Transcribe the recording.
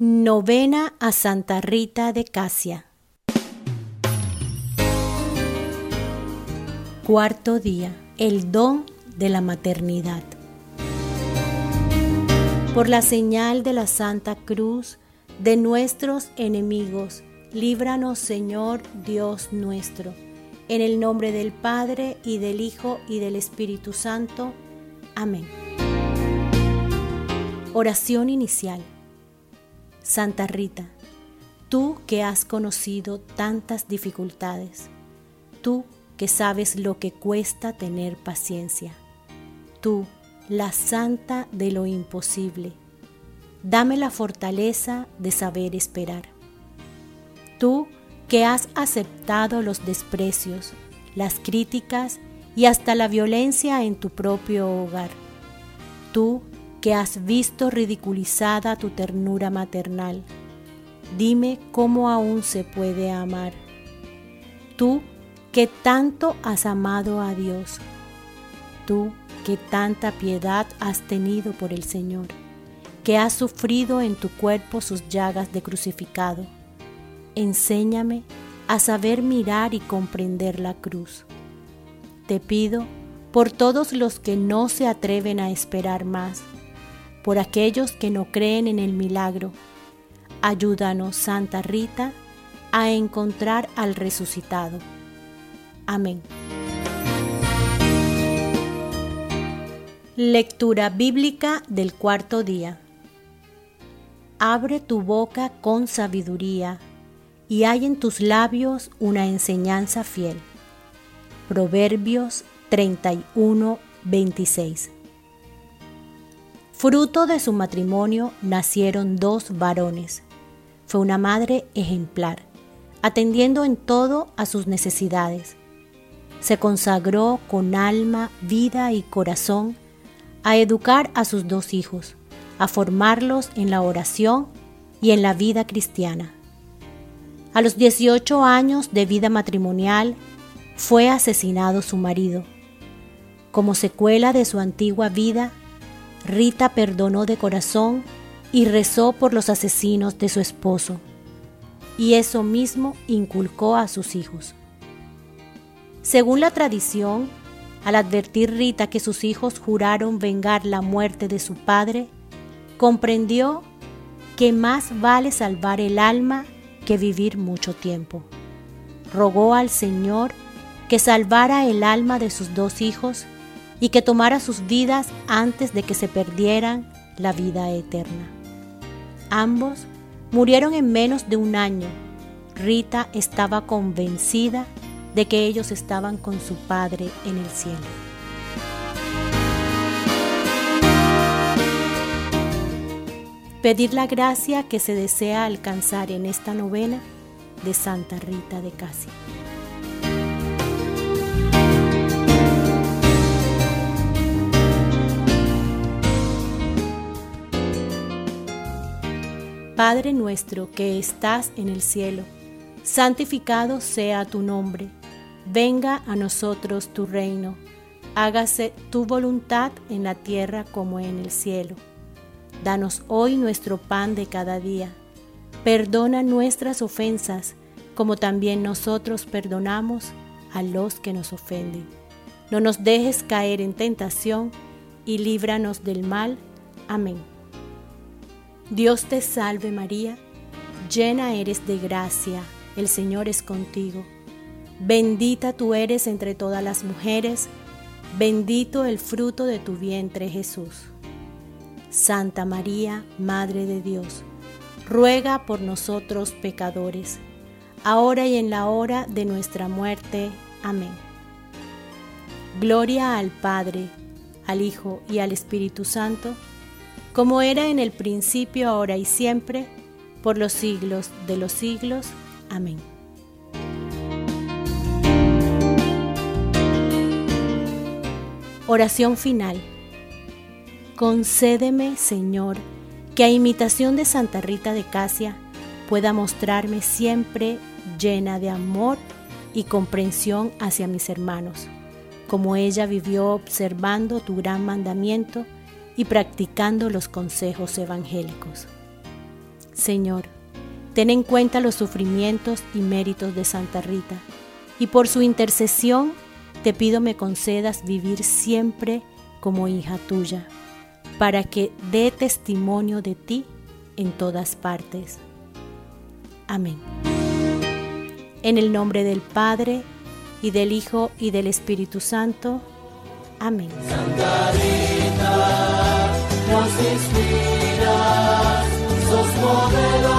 Novena a Santa Rita de Casia. Cuarto día. El don de la maternidad. Por la señal de la Santa Cruz de nuestros enemigos, líbranos, Señor Dios nuestro. En el nombre del Padre, y del Hijo, y del Espíritu Santo. Amén. Oración inicial. Santa Rita, tú que has conocido tantas dificultades, tú que sabes lo que cuesta tener paciencia, tú, la santa de lo imposible, dame la fortaleza de saber esperar. Tú que has aceptado los desprecios, las críticas y hasta la violencia en tu propio hogar, tú que has visto ridiculizada tu ternura maternal, dime cómo aún se puede amar. Tú que tanto has amado a Dios, tú que tanta piedad has tenido por el Señor, que has sufrido en tu cuerpo sus llagas de crucificado, enséñame a saber mirar y comprender la cruz. Te pido por todos los que no se atreven a esperar más, por aquellos que no creen en el milagro. Ayúdanos, Santa Rita, a encontrar al resucitado. Amén. Lectura bíblica del cuarto día. Abre tu boca con sabiduría, y hay en tus labios una enseñanza fiel. Proverbios 31:26. Fruto de su matrimonio nacieron 2 varones. Fue una madre ejemplar, atendiendo en todo a sus necesidades. Se consagró con alma, vida y corazón a educar a sus 2 hijos, a formarlos en la oración y en la vida cristiana. A los 18 años de vida matrimonial fue asesinado su marido. Como secuela de su antigua vida, Rita perdonó de corazón y rezó por los asesinos de su esposo, y eso mismo inculcó a sus hijos. Según la tradición, al advertir Rita que sus hijos juraron vengar la muerte de su padre, comprendió que más vale salvar el alma que vivir mucho tiempo. Rogó al Señor que salvara el alma de sus 2 hijos y que tomara sus vidas antes de que se perdieran la vida eterna. Ambos murieron en menos de 1 año. Rita estaba convencida de que ellos estaban con su Padre en el cielo. Pedir la gracia que se desea alcanzar en esta novena de Santa Rita de Casia. Padre nuestro que estás en el cielo, santificado sea tu nombre. Venga a nosotros tu reino. Hágase tu voluntad en la tierra como en el cielo. Danos hoy nuestro pan de cada día. Perdona nuestras ofensas, como también nosotros perdonamos a los que nos ofenden. No nos dejes caer en tentación y líbranos del mal. Amén. Dios te salve María, llena eres de gracia, el Señor es contigo. Bendita tú eres entre todas las mujeres, bendito el fruto de tu vientre Jesús. Santa María, Madre de Dios, ruega por nosotros pecadores, ahora y en la hora de nuestra muerte. Amén. Gloria al Padre, al Hijo y al Espíritu Santo, como era en el principio, ahora y siempre, por los siglos de los siglos. Amén. Oración final. Concédeme, Señor, que a imitación de Santa Rita de Casia pueda mostrarme siempre llena de amor y comprensión hacia mis hermanos, como ella vivió observando tu gran mandamiento y practicando los consejos evangélicos. Señor, ten en cuenta los sufrimientos y méritos de Santa Rita, y por su intercesión te pido me concedas vivir siempre como hija tuya, para que dé testimonio de ti en todas partes. Amén. En el nombre del Padre, y del Hijo, y del Espíritu Santo. Amén. Santa Rita, nos inspiras, sos modelo